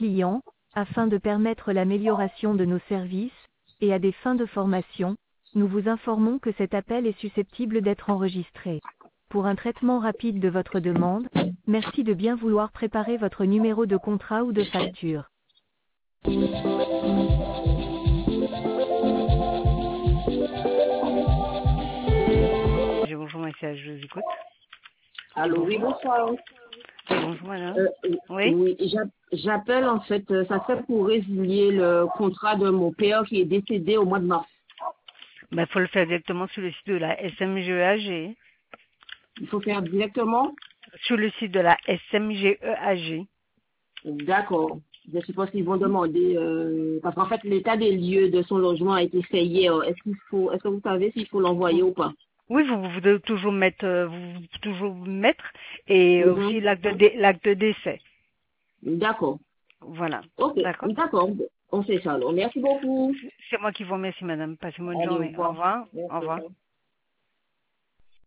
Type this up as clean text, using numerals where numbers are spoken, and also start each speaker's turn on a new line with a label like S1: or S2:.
S1: clients, afin de permettre l'amélioration de nos services, et à des fins de formation, nous vous informons que cet appel est susceptible d'être enregistré. Pour un traitement rapide de votre demande, merci de bien vouloir préparer votre numéro de contrat ou de facture. Bonjour, monsieur, je vous écoute.
S2: Allô, oui, bonsoir.
S1: Bonjour, madame. Oui.
S2: Oui, j'appelle en fait, ça serait pour résilier le contrat de mon père qui est décédé au mois de mars.
S1: Il faut le faire directement sur le site de la SMGEAG.
S2: Il faut faire directement?
S1: Sur le site de la SMGEAG.
S2: D'accord. Je suppose qu'ils vont demander, parce qu'en fait, l'état des lieux de son logement a été fait hier. Est-ce que vous savez s'il faut l'envoyer ou pas?
S1: Oui, vous devez toujours mettre, et aussi l'acte de décès.
S2: D'accord.
S1: Voilà.
S2: Ok,
S1: D'accord.
S2: d'accord. On fait ça alors. Merci beaucoup.
S1: C'est moi qui vous remercie, madame. Passez une bonne
S2: Allez, au
S1: journée. Au
S2: revoir.
S1: revoir. Au revoir.
S2: Merci.